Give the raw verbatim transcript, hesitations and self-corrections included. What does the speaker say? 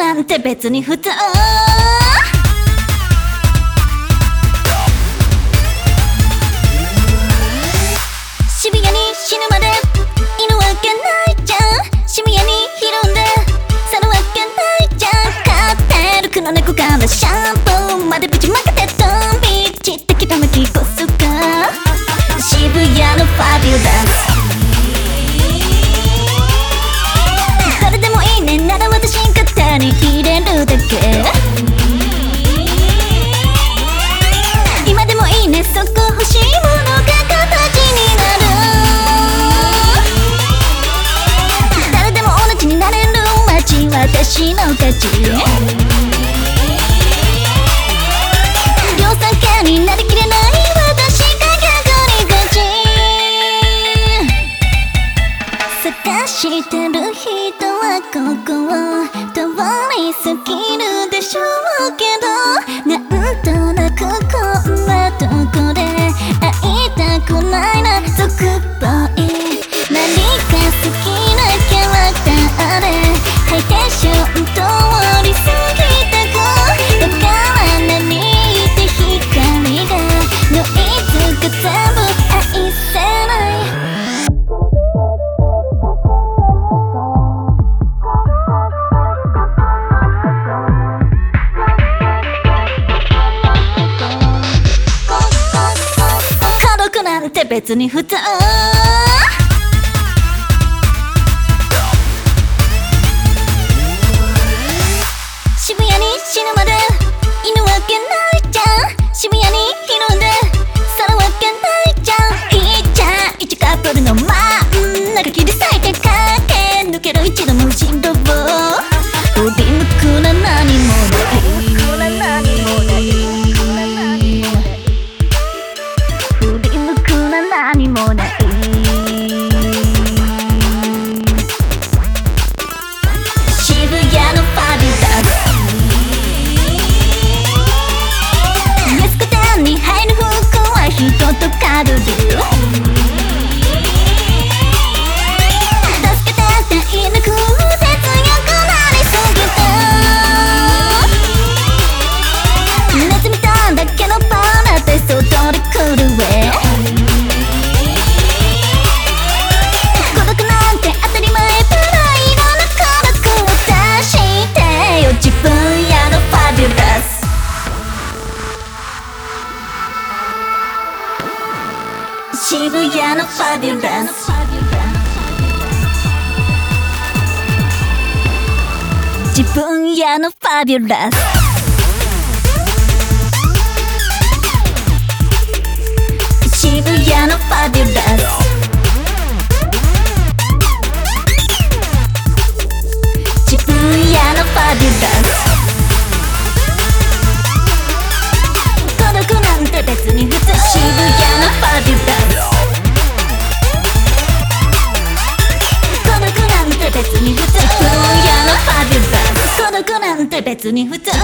なんて別に普通。渋谷に死ぬまでいるわけないじゃん。渋谷にひるんで去るわけないじゃん。飼ってる黒猫からシャンプーまでぶちまけてドンビチってきらめきこすか渋谷のファビュラス。誰でもいいねなら私肩に入れるだけ。今でもいいねそこ欲しいものが形になる。誰でも同じになれる街私の勝ち。量産家になりきれない私が逆に勝ち。探してる人はここを通り過ぎるでしょうけど、なんとなくこんなとこで会いたくないな俗っぽい。何か好きなキャラクターでハイテンション通り過ぎた子だから何言って光がノイズが全部愛せない。なんて別に普通。渋谷に死ぬまでいるわけないじゃん。渋谷にひるんで去るわけないじゃん。いいじゃん一カップルの真ん中切り裂いて駆け抜ける一度無人道を振り向くな何もない何もない。渋谷のファビュラス。安くてに入る服は人とカルビ助けてって言い抜く絶欲なりすぎた。ネズミたんだけのパラダイスを通り来る上自分やのファビュラス。渋谷のファビュラス。自分やのファビュラス。渋谷のファビュラス。自分やのファビュラス。孤独なんて別に普通。渋谷のファビュラス。孤独なんて別に普通。自分やのファビュラス。孤独なんて別に普通。